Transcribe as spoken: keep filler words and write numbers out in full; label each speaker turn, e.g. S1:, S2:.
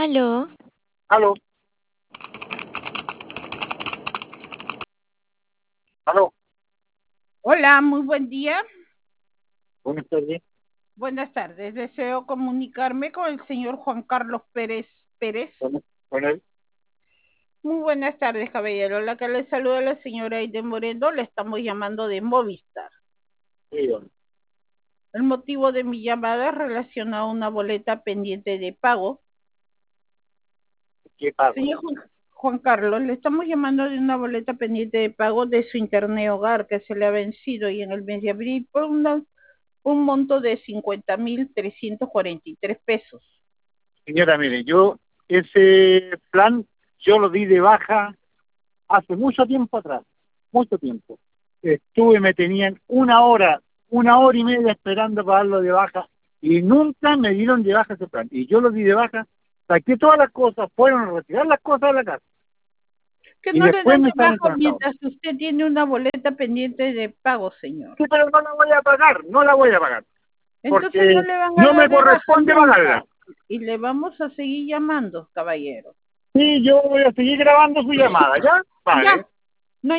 S1: Aló,
S2: Aló, aló,
S3: Hola, muy buen día.
S2: buenas tardes.
S3: Buenas tardes. Deseo comunicarme con el señor Juan Carlos Pérez Pérez.
S2: Bueno, con él,
S3: Muy buenas tardes, caballero. La que le saluda la señora Aide Moreno. Le estamos llamando de Movistar.
S2: sí, don.
S3: El motivo de mi llamada es relacionado a una boleta pendiente de pago.
S2: ¿Qué pago?
S3: Señor Juan, Juan Carlos, le estamos llamando de una boleta pendiente de pago de su internet hogar que se le ha vencido y en el mes de abril por una, un monto de cincuenta mil trescientos cuarenta y tres pesos.
S2: Señora, mire, yo ese plan yo lo di de baja hace mucho tiempo atrás, mucho tiempo. Estuve, me tenían una hora, una hora y media esperando para darlo de baja y nunca me dieron de baja ese plan. Y yo lo di de baja, saqué todas las cosas, fueron a retirar las cosas de la casa
S3: Que
S2: y
S3: no le
S2: después
S3: dan
S2: me
S3: de
S2: están
S3: baja
S2: entrando.
S3: mientras usted tiene una boleta pendiente de pago, señor.
S2: Sí, pero no la voy a pagar, no la voy a pagar,
S3: Entonces no
S2: porque
S3: le van a
S2: no me
S3: dar de baja
S2: corresponde pagarla.
S3: nunca. Y le vamos a seguir llamando, caballero.
S2: Sí, yo voy a seguir grabando su llamada, ¿ya?
S3: Ya,
S2: Vale.